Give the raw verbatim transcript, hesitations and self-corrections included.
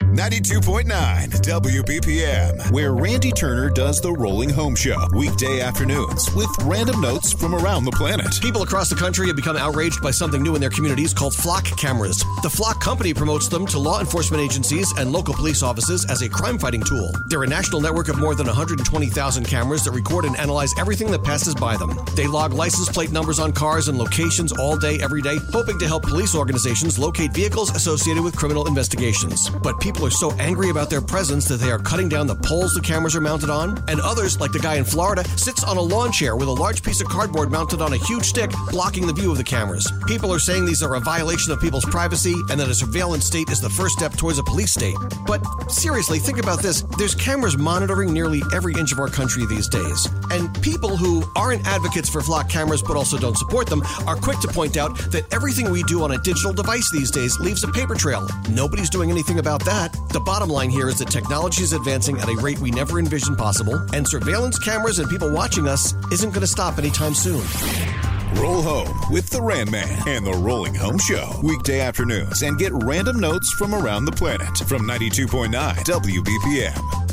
ninety-two point nine W B P M, where Randy Turner does the Rolling Home Show, weekday afternoons with random notes from around the planet. People across the country have become outraged by something new in their communities called flock cameras. The Flock Company promotes them to law enforcement agencies and local police offices as a crime-fighting tool. They're a national network of more than one hundred twenty thousand cameras that record and analyze everything that passes by them. They log license plate numbers on cars and locations all day, every day, hoping to help police organizations locate vehicles associated with criminal investigations. But people are so angry about their presence that they are cutting down the poles the cameras are mounted on, and others, like the guy in Florida, sits on a lawn chair with a large piece of cardboard mounted on a huge stick, blocking the view of the cameras. People are saying these are a violation of people's privacy and that a surveillance state is the first step towards a police state. But seriously, think about this. There's cameras monitoring nearly every inch of our country these days. And people who aren't advocates for flock cameras but also don't support them are quick to point out that everything we do on a digital device these days leaves a paper trail. Nobody's doing anything about that. The bottom line here is that technology is advancing at a rate we never envisioned possible, and surveillance cameras and people watching us isn't going to stop anytime soon. Roll home with the Ran Man and the Rolling Home Show, weekday afternoons, and get random notes from around the planet from ninety-two point nine W B P M.